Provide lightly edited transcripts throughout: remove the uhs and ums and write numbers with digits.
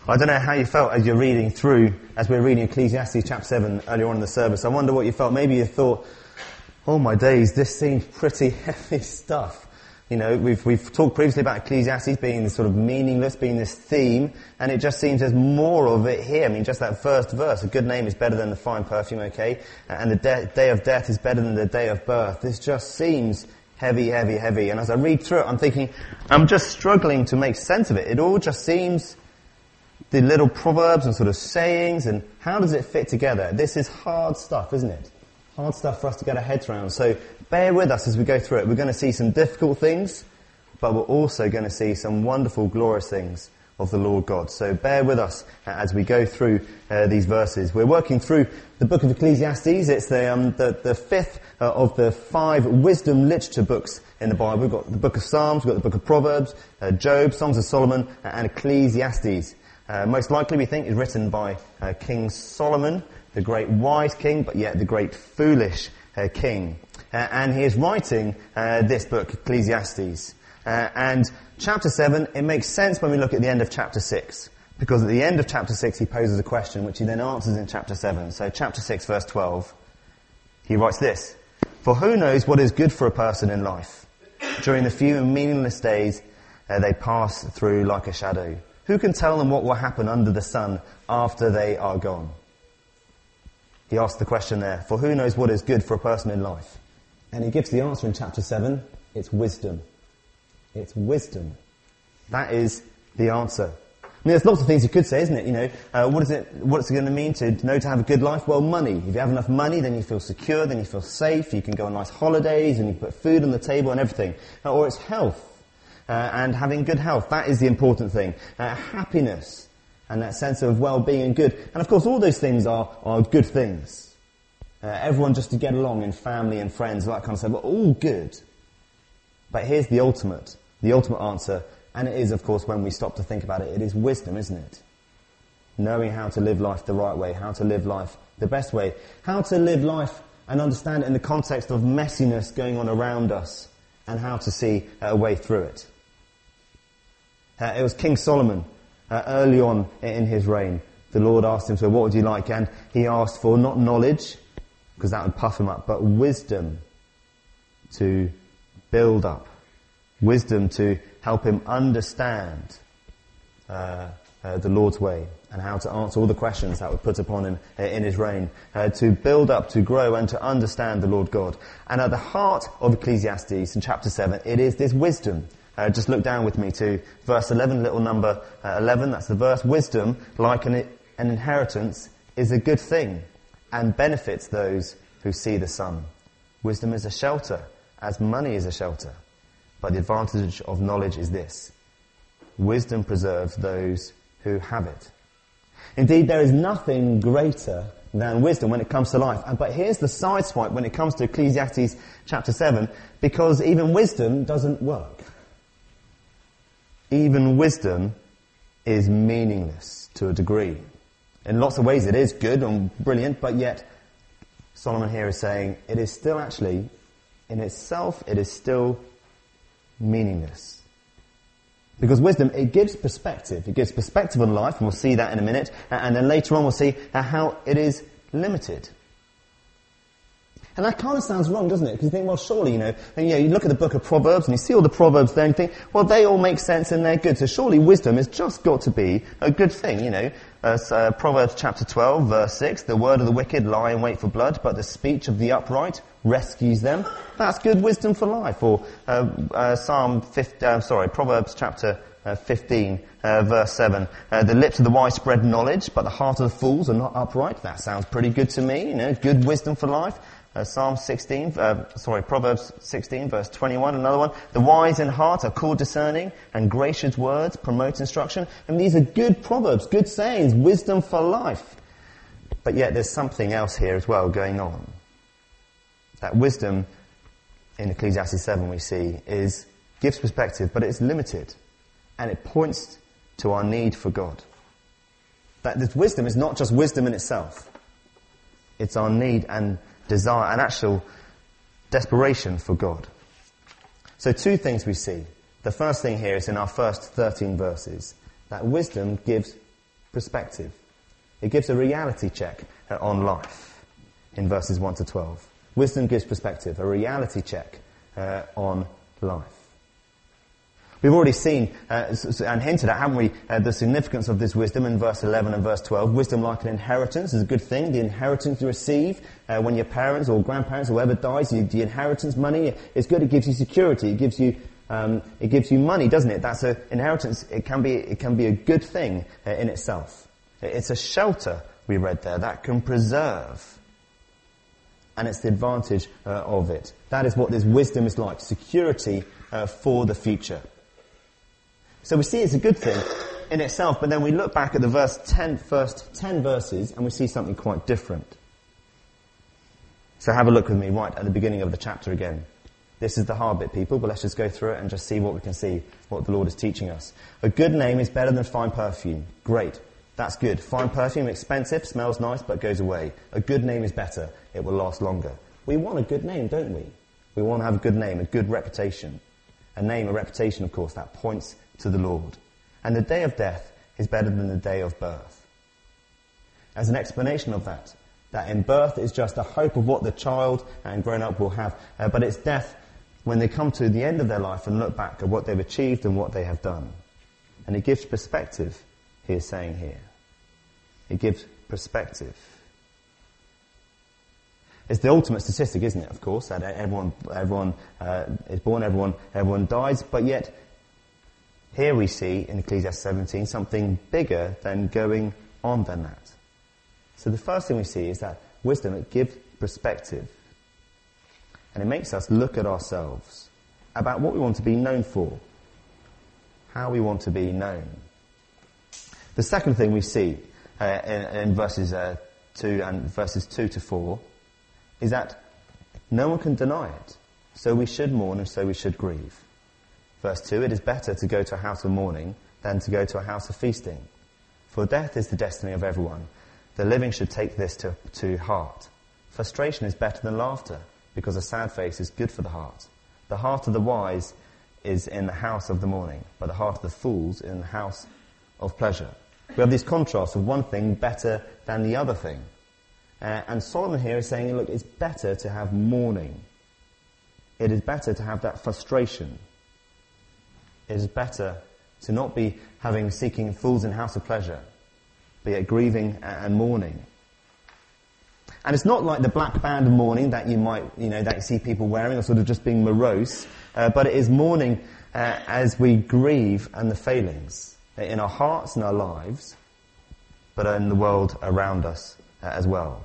I don't know how you felt as you're reading through, as we're reading Ecclesiastes chapter 7 earlier on in the service. I wonder what you felt. Maybe you thought, oh my days, this seems pretty heavy stuff. You know, we've talked previously about Ecclesiastes being this sort of meaningless, being this theme, and it just seems there's more of it here. I mean, just that first verse, a good name is better than the fine perfume, okay? And the day of death is better than the day of birth. This just seems heavy, heavy, heavy. And as I read through it, I'm thinking, I'm just struggling to make sense of it. It all just seems the little proverbs and sort of sayings, and how does it fit together? This is hard stuff, isn't it? Hard stuff for us to get our heads around. So bear with us as we go through it. We're going to see some difficult things, but we're also going to see some wonderful, glorious things of the Lord God. So bear with us as we go through these verses. We're working through the book of Ecclesiastes. It's the fifth of the 5 wisdom literature books in the Bible. We've got the book of Psalms, we've got the book of Proverbs, Job, Songs of Solomon, and Ecclesiastes. Most likely we think is written by King Solomon, the great wise king, but yet the great foolish king. And he is writing this book, Ecclesiastes. And chapter 7, it makes sense when we look at the end of chapter 6. Because at the end of chapter 6 he poses a question which he then answers in chapter 7. So chapter 6 verse 12, he writes this: "For who knows what is good for a person in life? During the few and meaningless days they pass through like a shadow. Who can tell them what will happen under the sun after they are gone?" He asks the question there, for who knows what is good for a person in life? And he gives the answer in chapter 7. It's wisdom. It's wisdom. That is the answer. I mean, there's lots of things you could say, isn't it? You know, what's it going to mean to know to have a good life? Well, money. If you have enough money, then you feel secure, then you feel safe, you can go on nice holidays, and you put food on the table and everything. Or it's health. And having good health, that is the important thing. Happiness, and that sense of well-being and good. And of course all those things are good things. Everyone just to get along in family and friends, all that kind of stuff, but all good. But here's the ultimate answer, and it is of course when we stop to think about it, it is wisdom, isn't it? Knowing how to live life the right way, how to live life the best way, how to live life and understand it in the context of messiness going on around us, and how to see a way through it. It was King Solomon, early on in his reign. The Lord asked him, so what would you like? And he asked for not knowledge, because that would puff him up, but wisdom to build up. Wisdom to help him understand the Lord's way, and how to answer all the questions that were put upon him in his reign. To build up, to grow, and to understand the Lord God. And at the heart of Ecclesiastes in chapter 7, it is this wisdom. Just look down with me to verse 11, little number 11, that's the verse. Wisdom, like an inheritance, is a good thing, and benefits those who see the sun. Wisdom is a shelter, as money is a shelter. But the advantage of knowledge is this: wisdom preserves those who have it. Indeed, there is nothing greater than wisdom when it comes to life. But here's the side swipe when it comes to Ecclesiastes chapter 7, because even wisdom doesn't work. Even wisdom is meaningless to a degree. In lots of ways it is good and brilliant, but yet Solomon here is saying it is still actually, in itself, it is still meaningless. Because wisdom, it gives perspective. It gives perspective on life, and we'll see that in a minute. And then later on we'll see how it is limited. And that kind of sounds wrong, doesn't it? Because you think, well, surely, you look at the book of Proverbs and you see all the Proverbs there and you think, well, they all make sense and they're good. So surely wisdom has just got to be a good thing, Proverbs chapter 12, verse 6, the word of the wicked lie in wait for blood, but the speech of the upright rescues them. That's good wisdom for life. Or Proverbs chapter 15, verse 7. The lips of the wise spread knowledge, but the heart of the fools are not upright. That sounds pretty good to me, good wisdom for life. Proverbs 16, verse 21, another one. The wise in heart are called discerning, and gracious words promote instruction. And these are good proverbs, good sayings, wisdom for life. But yet there's something else here as well going on. That wisdom in Ecclesiastes 7 we see gives perspective, but it's limited. And it points to our need for God. That this wisdom is not just wisdom in itself. It's our need and desire and actual desperation for God. So 2 things we see. The first thing here is in our first 13 verses, that wisdom gives perspective. It gives a reality check on life in verses 1 to 12. Wisdom gives perspective, a reality check on life. We've already seen and hinted at, haven't we, the significance of this wisdom in verse 11 and verse 12. Wisdom like an inheritance is a good thing. The inheritance you receive when your parents or grandparents or whoever dies, the inheritance money is good. It gives you security. It gives you money, doesn't it? That's an inheritance. It can be a good thing in itself. It's a shelter, we read there, that can preserve. And it's the advantage of it. That is what this wisdom is like, security for the future. So we see it's a good thing in itself, but then we look back at the first 10 verses, and we see something quite different. So have a look with me right at the beginning of the chapter again. This is the hard bit, people, but let's just go through it and just see what we can see, what the Lord is teaching us. A good name is better than fine perfume. Great. That's good. Fine perfume, expensive, smells nice, but goes away. A good name is better. It will last longer. We want a good name, don't we? We want to have a good name, a good reputation. A name, a reputation, of course, that points to the Lord. And the day of death is better than the day of birth. As an explanation of that in birth is just a hope of what the child and grown-up will have, but it's death when they come to the end of their life and look back at what they've achieved and what they have done. And it gives perspective, he is saying here. It gives perspective. It's the ultimate statistic, isn't it, of course, that everyone is born, everyone dies, but yet here we see in Ecclesiastes 17 something bigger than going on than that. So the first thing we see is that wisdom, it gives perspective. And it makes us look at ourselves about what we want to be known for, how we want to be known. The second thing we see in verses 2 to 4 is that no one can deny it. So we should mourn and so we should grieve. Verse 2, it is better to go to a house of mourning than to go to a house of feasting. For death is the destiny of everyone. The living should take this to heart. Frustration is better than laughter, because a sad face is good for the heart. The heart of the wise is in the house of the mourning, but the heart of the fools in the house of pleasure. We have these contrasts of one thing better than the other thing. And Solomon here is saying, look, it's better to have mourning. It is better to have that frustration. It is better to not be seeking fools in house of pleasure, but yet grieving and mourning. And it's not like the black band of mourning that that you see people wearing, or sort of just being morose, but it is mourning as we grieve and the failings in our hearts and our lives, but in the world around us as well.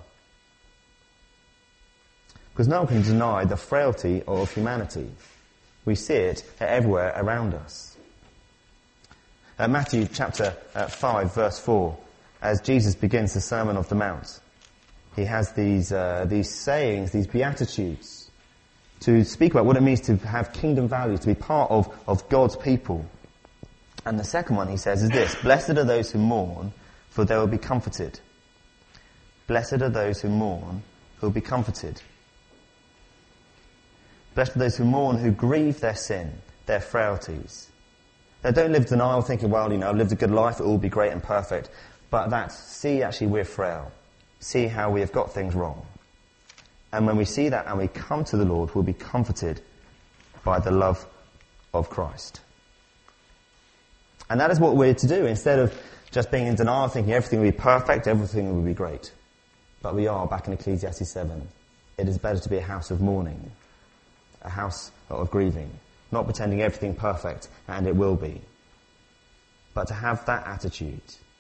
Because no one can deny the frailty of humanity. We see it everywhere around us. Matthew chapter 5 verse 4, as Jesus begins the Sermon of the Mount, he has these sayings, these beatitudes, to speak about what it means to have kingdom values, to be part of God's people. And the second one he says is this: blessed are those who mourn, for they will be comforted. Blessed are those who mourn, who will be comforted. Blessed are those who mourn, who grieve their sin, their frailties. They don't live denial thinking, well, I've lived a good life, it will be great and perfect. But see, actually, we're frail. See how we have got things wrong. And when we see that and we come to the Lord, we'll be comforted by the love of Christ. And that is what we're to do, instead of just being in denial, thinking everything will be perfect, everything will be great. But we are, back in Ecclesiastes 7, it is better to be a house of mourning, a house of grieving, not pretending everything perfect, and it will be, but to have that attitude.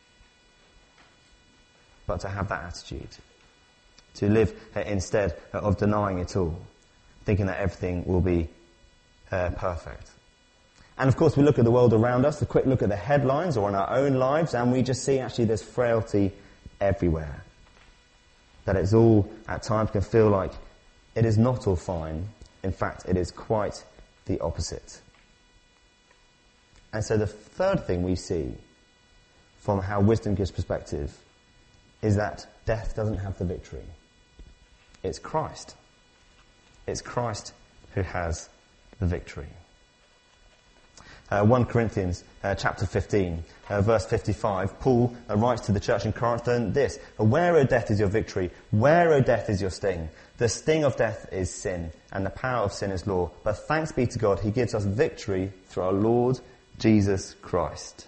To live instead of denying it all, thinking that everything will be perfect. And of course we look at the world around us, a quick look at the headlines or in our own lives, and we just see actually there's frailty everywhere. That it's all, at times, can feel like it is not all fine. In fact, it is quite the opposite. And so the third thing we see from how wisdom gives perspective is that death doesn't have the victory. It's Christ. It's Christ who has the victory. 1 Corinthians chapter 15, verse 55, Paul writes to the church in Corinth this, "Where, O death, is your victory? Where, O death, is your sting? The sting of death is sin, and the power of sin is law. But thanks be to God, he gives us victory through our Lord Jesus Christ."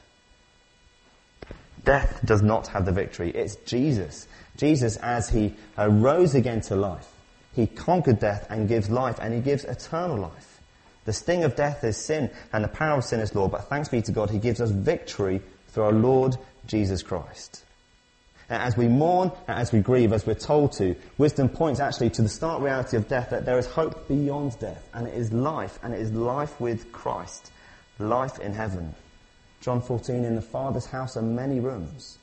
Death does not have the victory. It's Jesus. Jesus, as he rose again to life, he conquered death and gives life, and he gives eternal life. The sting of death is sin, and the power of sin is law. But thanks be to God, he gives us victory through our Lord Jesus Christ. As we mourn, as we grieve, as we're told to, wisdom points actually to the stark reality of death, that there is hope beyond death, and it is life, and it is life with Christ, life in heaven. John 14, "In the Father's house are many rooms.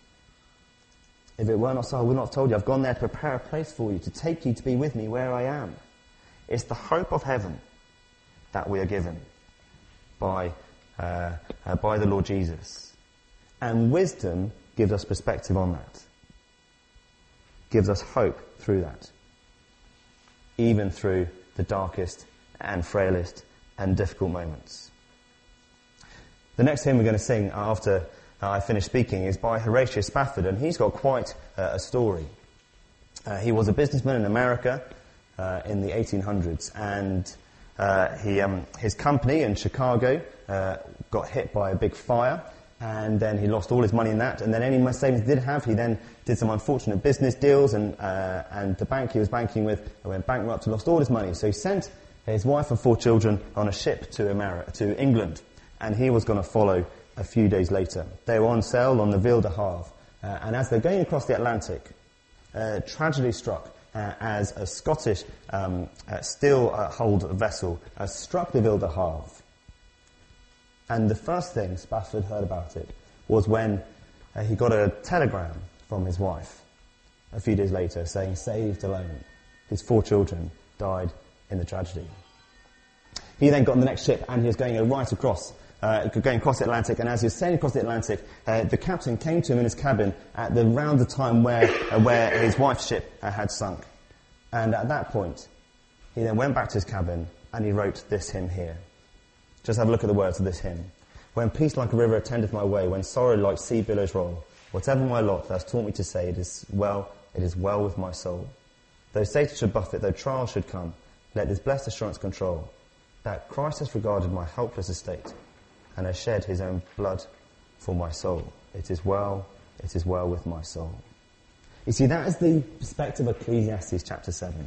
If it were not so, I would not have told you. I've gone there to prepare a place for you, to take you to be with me where I am." It's the hope of heaven that we are given by the Lord Jesus. And wisdom gives us perspective on that. Gives us hope through that. Even through the darkest and frailest and difficult moments. The next hymn we're going to sing after I finish speaking is by Horatius Spafford, and he's got quite a story. He was a businessman in America in the 1800s, and his company in Chicago got hit by a big fire, and then he lost all his money in that, and then any savings he did have, he then did some unfortunate business deals, and the bank he was banking with went bankrupt and lost all his money. So he sent his wife and 4 children on a ship to England, and he was going to follow a few days later. They were on sail on the Ville de Havre, and as they're going across the Atlantic, tragedy struck as a Scottish steel-hulled vessel struck the Ville de Havre. And the first thing Spafford heard about it was when he got a telegram from his wife a few days later saying, "Saved alone. His 4 children died in the tragedy." He then got on the next ship, and he was going right across the Atlantic, and as he was sailing across the Atlantic, the captain came to him in his cabin at around the time where his wife's ship had sunk. And at that point, he then went back to his cabin, and he wrote this hymn here. Just have a look at the words of this hymn. "When peace like a river attendeth my way, when sorrow like sea billows roll, whatever my lot, thou hast taught me to say, it is well with my soul. Though Satan should buffet, though trials should come, let this blessed assurance control, that Christ has regarded my helpless estate, and has shed his own blood for my soul. It is well with my soul." You see, that is the perspective of Ecclesiastes chapter 7.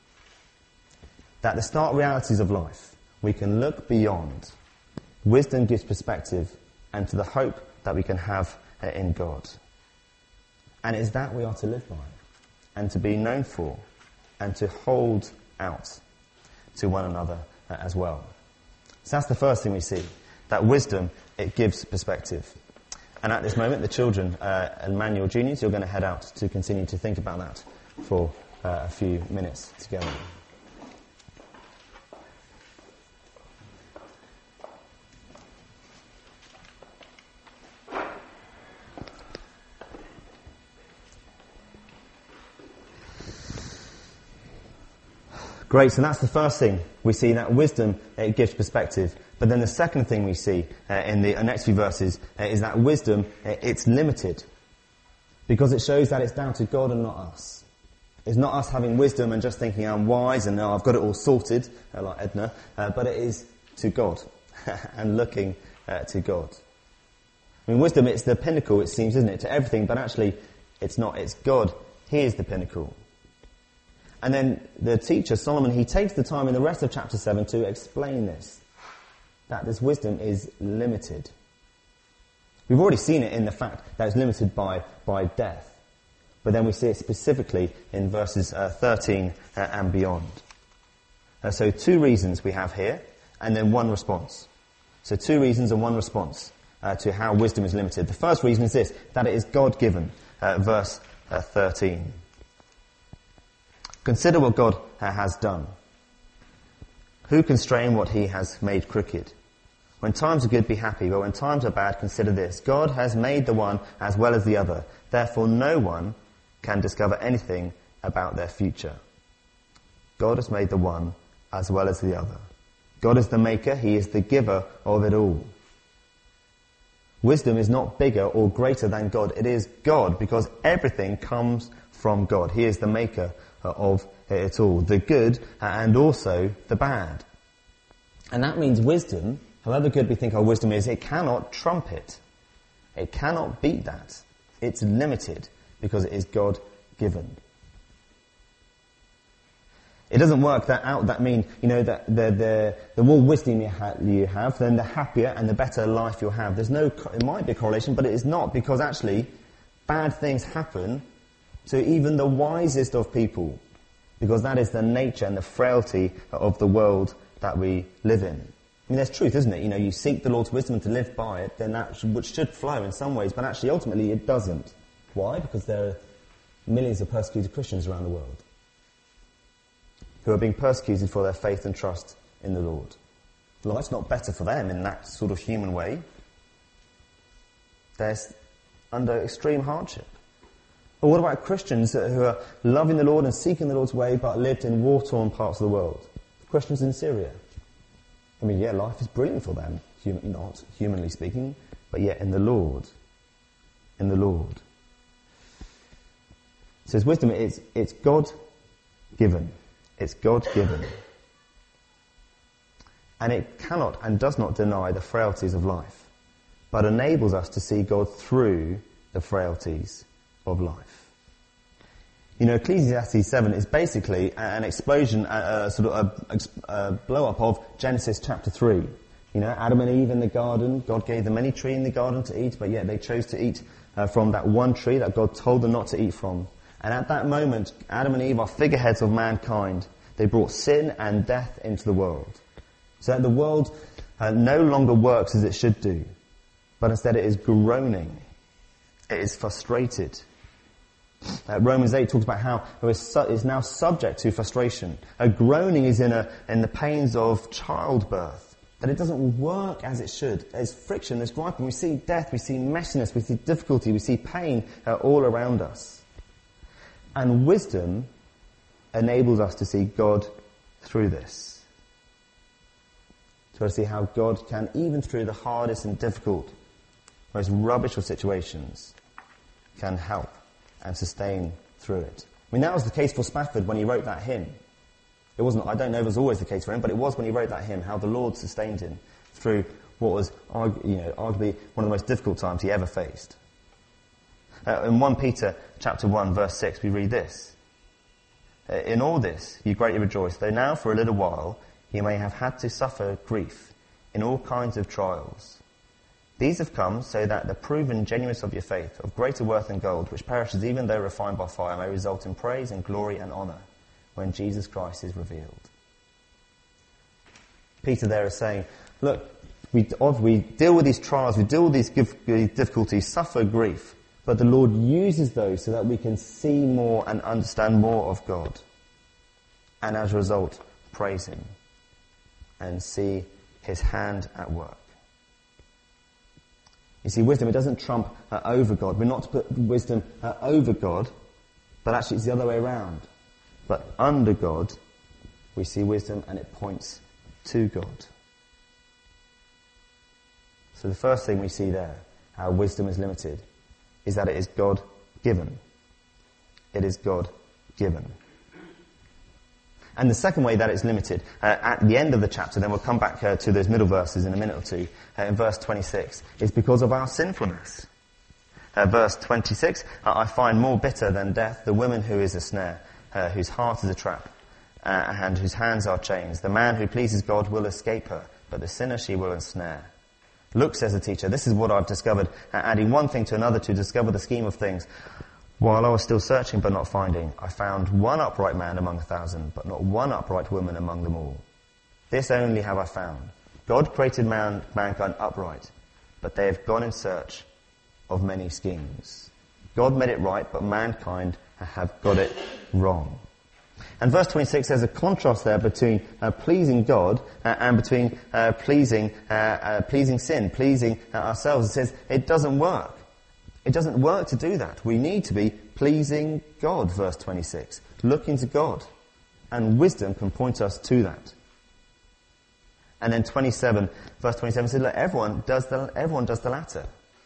That the stark realities of life, we can look beyond. Wisdom gives perspective, and to the hope that we can have in God. And it is that we are to live by, and to be known for, and to hold out to one another as well. So that's the first thing we see. That wisdom, it gives perspective. And at this moment, the children and Manuel Juniors, you're going to head out to continue to think about that for a few minutes together. Great, so that's the first thing. We see that wisdom, it gives perspective. But then the second thing we see in the next few verses is that wisdom, it's limited. Because it shows that it's down to God and not us. It's not us having wisdom and just thinking I'm wise and I've got it all sorted, like Edna, but it is to God and looking to God. I mean, wisdom, it's the pinnacle, it seems, isn't it, to everything, but actually it's not. It's God. He is the pinnacle. And then the teacher, Solomon, he takes the time in the rest of chapter 7 to explain this. That this wisdom is limited. We've already seen it in the fact that it's limited by death. But then we see it specifically in verses 13 and beyond. So 2 reasons we have here, and then 1 response. So 2 reasons and 1 response to how wisdom is limited. The first reason is this, that it is God-given. Verse 13. Consider what God has done. Who can strain what he has made crooked? When times are good, be happy, but when times are bad, consider this. God has made the one as well as the other. Therefore, no one can discover anything about their future. God has made the one as well as the other. God is the maker. He is the giver of it all. Wisdom is not bigger or greater than God. It is God, because everything comes from God. He is the maker of it all, the good and also the bad. And that means wisdom, however good we think our wisdom is, it cannot trump it. It cannot beat that. It's limited because it is God-given. It doesn't work that out. That means, that the more wisdom you have, then the happier and the better life you'll have. It might be a correlation, but it is not, because actually bad things happen to even the wisest of people, because that is the nature and the frailty of the world that we live in. I mean, there's truth, isn't it? You seek the Lord's wisdom to live by it, then which should flow in some ways, but actually ultimately it doesn't. Why? Because there are millions of persecuted Christians around the world who are being persecuted for their faith and trust in the Lord. Life's not better for them in that sort of human way. They're under extreme hardship. But what about Christians who are loving the Lord and seeking the Lord's way, but lived in war-torn parts of the world? Christians in Syria. I mean, yeah, life is brilliant for them, not humanly speaking, but yet in the Lord. In the Lord. It says wisdom, it's God-given. It's God-given. And it cannot and does not deny the frailties of life, but enables us to see God through the frailties of life. Ecclesiastes 7 is basically an explosion, a blow-up of Genesis chapter 3. Adam and Eve in the garden, God gave them any tree in the garden to eat, but yet they chose to eat from that one tree that God told them not to eat from. And at that moment, Adam and Eve are figureheads of mankind. They brought sin and death into the world. So that the world no longer works as it should do, but instead it is groaning. It is frustrated. Romans 8 talks about how it is now subject to frustration. Groaning is in the pains of childbirth. That it doesn't work as it should. There's friction, there's griping. We see death, we see messiness, we see difficulty, we see pain all around us. And wisdom enables us to see God through this. To see how God can, even through the hardest and difficult, most rubbish of situations, can help and sustain through it. I mean, that was the case for Spafford when he wrote that hymn. It wasn't, I don't know if it was always the case for him, but it was when he wrote that hymn, how the Lord sustained him through what was arguably one of the most difficult times he ever faced. In 1 Peter chapter 1 verse 6 we read this. In all this you greatly rejoice, though now for a little while you may have had to suffer grief in all kinds of trials. These have come so that the proven genuineness of your faith, of greater worth than gold, which perishes even though refined by fire, may result in praise and glory and honour when Jesus Christ is revealed. Peter there is saying, look, we deal with these trials, we deal with these difficulties, suffer grief, but the Lord uses those so that we can see more and understand more of God. And as a result, praise Him and see His hand at work. You see, wisdom, it doesn't trump over God. We're not to put wisdom over God, but actually it's the other way around. But under God, we see wisdom and it points to God. So the first thing we see there, how wisdom is limited, is that it is God-given. It is God-given. And the second way that it's limited, at the end of the chapter, then we'll come back to those middle verses in a minute or two, in verse 26, is because of our sinfulness. Verse 26, I find more bitter than death the woman who is a snare, whose heart is a trap, and whose hands are chains. The man who pleases God will escape her, but the sinner she will ensnare. Look, says the teacher, this is what I've discovered, adding one thing to another to discover the scheme of things. While I was still searching but not finding, I found one upright man among 1,000, but not one upright woman among them all. This only have I found. God created mankind upright, but they have gone in search of many schemes. God made it right, but mankind have got it wrong. And verse 26, there's a contrast there between pleasing God and between pleasing sin, pleasing ourselves. It says it doesn't work. It doesn't work to do that. We need to be pleasing God, verse 26. Looking to God. And wisdom can point us to that. And then verse 27 says, look, everyone does the latter.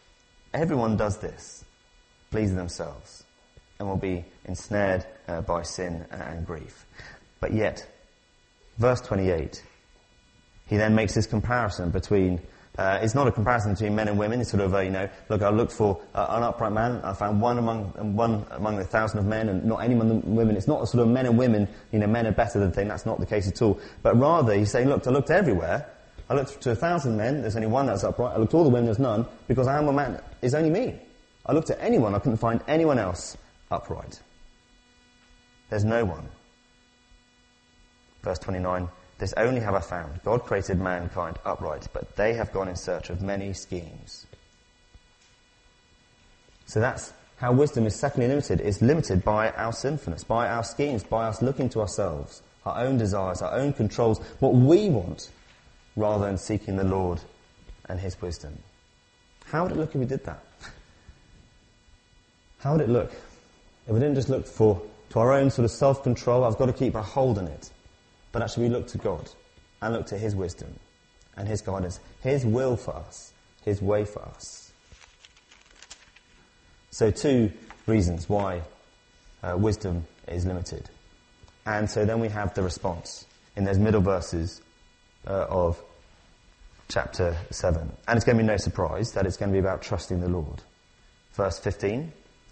Everyone does this, pleasing themselves, and will be ensnared by sin and grief. But yet, verse 28, he then makes this comparison between, it's not a comparison between men and women, it's sort of look, I looked for an upright man, I found one among 1,000 of men, and not any among the women. It's not a sort of men and women, men are better than thing, that's not the case at all. But rather, he's saying, look, I looked everywhere, I looked to 1,000 men, there's only one that's upright, I looked at all the women, there's none, because I am a man, it's only me. I looked at anyone, I couldn't find anyone else upright. There's no one. Verse 29, this only have I found. God created mankind upright, but they have gone in search of many schemes. So that's how wisdom is secondly limited. It's limited by our sinfulness, by our schemes, by us looking to ourselves, our own desires, our own controls, what we want, rather than seeking the Lord and His wisdom. How would it look if we did that? How would it look if we didn't just look to our own sort of self-control, I've got to keep a hold on it, but actually we look to God and look to His wisdom and His guidance, His will for us, His way for us. So 2 reasons why wisdom is limited. And so then we have the response in those middle verses of chapter 7. And it's going to be no surprise that it's going to be about trusting the Lord. Verse 15.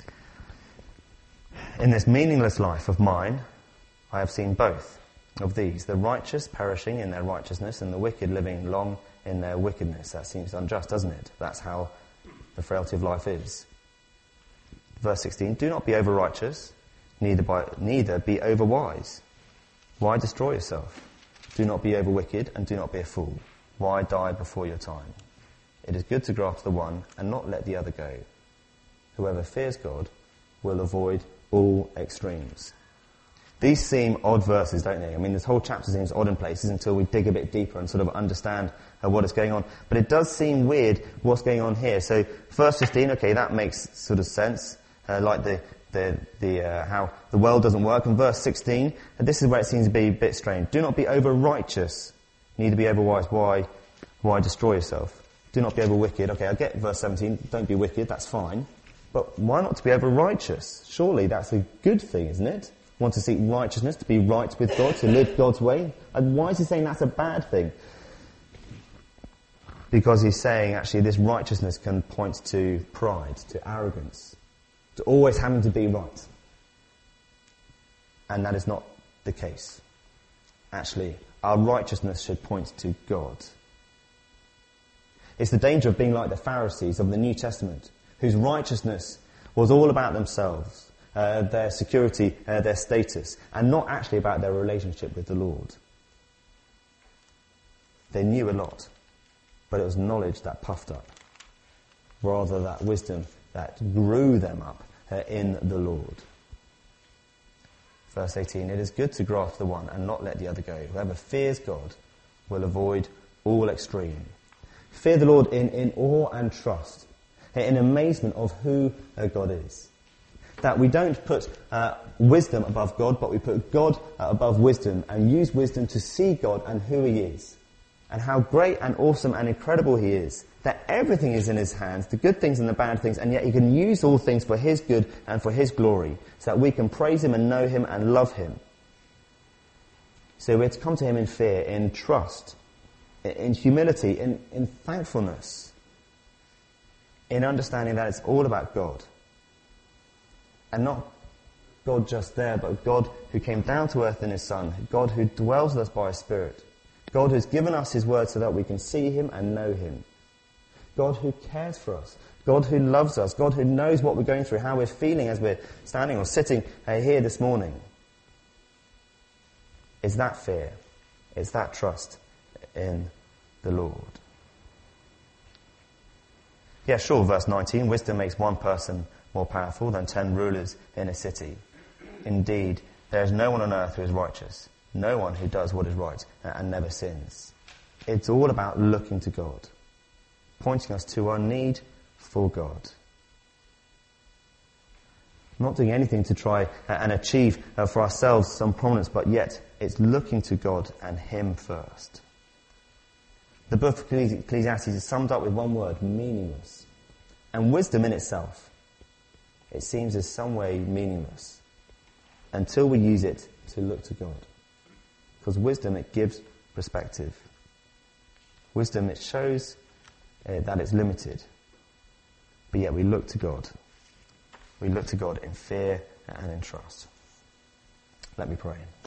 In this meaningless life of mine, I have seen both of these, the righteous perishing in their righteousness and the wicked living long in their wickedness. That seems unjust, doesn't it? That's how the frailty of life is. Verse 16, do not be over-righteous, neither be over-wise. Why destroy yourself? Do not be over-wicked, and do not be a fool. Why die before your time? It is good to grasp the one and not let the other go. Whoever fears God will avoid all extremes. These seem odd verses, don't they? I mean, this whole chapter seems odd in places until we dig a bit deeper and sort of understand what is going on. But it does seem weird what's going on here. So, verse 15, okay, that makes sort of sense, like how the world doesn't work. And verse 16, this is where it seems to be a bit strange. Do not be over-righteous, neither be over-wise. Why destroy yourself? Do not be over-wicked. Okay, I get verse 17, don't be wicked, that's fine. But why not to be over-righteous? Surely that's a good thing, isn't it? Want to seek righteousness, to be right with God, to live God's way. And why is he saying that's a bad thing? Because he's saying actually this righteousness can point to pride, to arrogance, to always having to be right. And that is not the case. Actually, our righteousness should point to God. It's the danger of being like the Pharisees of the New Testament, whose righteousness was all about themselves, their security, their status, and not actually about their relationship with the Lord. They knew a lot, but it was knowledge that puffed up, rather that wisdom that grew them up in the Lord. Verse 18, it is good to grasp the one and not let the other go. Whoever fears God will avoid all extreme. Fear the Lord in awe and trust, in amazement of who God is. That we don't put wisdom above God, but we put God above wisdom and use wisdom to see God and who He is. And how great and awesome and incredible He is. That everything is in His hands, the good things and the bad things, and yet He can use all things for His good and for His glory, so that we can praise Him and know Him and love Him. So we're to come to Him in fear, in trust, in humility, in thankfulness, in understanding that it's all about God. And not God just there, but God who came down to earth in His Son, God who dwells with us by His Spirit, God who's given us His Word so that we can see Him and know Him, God who cares for us, God who loves us, God who knows what we're going through, how we're feeling as we're standing or sitting here this morning. It's that fear, it's that trust in the Lord. Yeah, sure, verse 19, wisdom makes one person more powerful than 10 rulers in a city. Indeed, there is no one on earth who is righteous, no one who does what is right and never sins. It's all about looking to God, pointing us to our need for God. Not doing anything to try and achieve for ourselves some prominence, but yet it's looking to God and Him first. The book of Ecclesiastes is summed up with one word, meaningless. And wisdom in itself, it seems in some way meaningless until we use it to look to God. Because wisdom, it gives perspective. Wisdom, it shows that it's limited. But yet we look to God. We look to God in fear and in trust. Let me pray.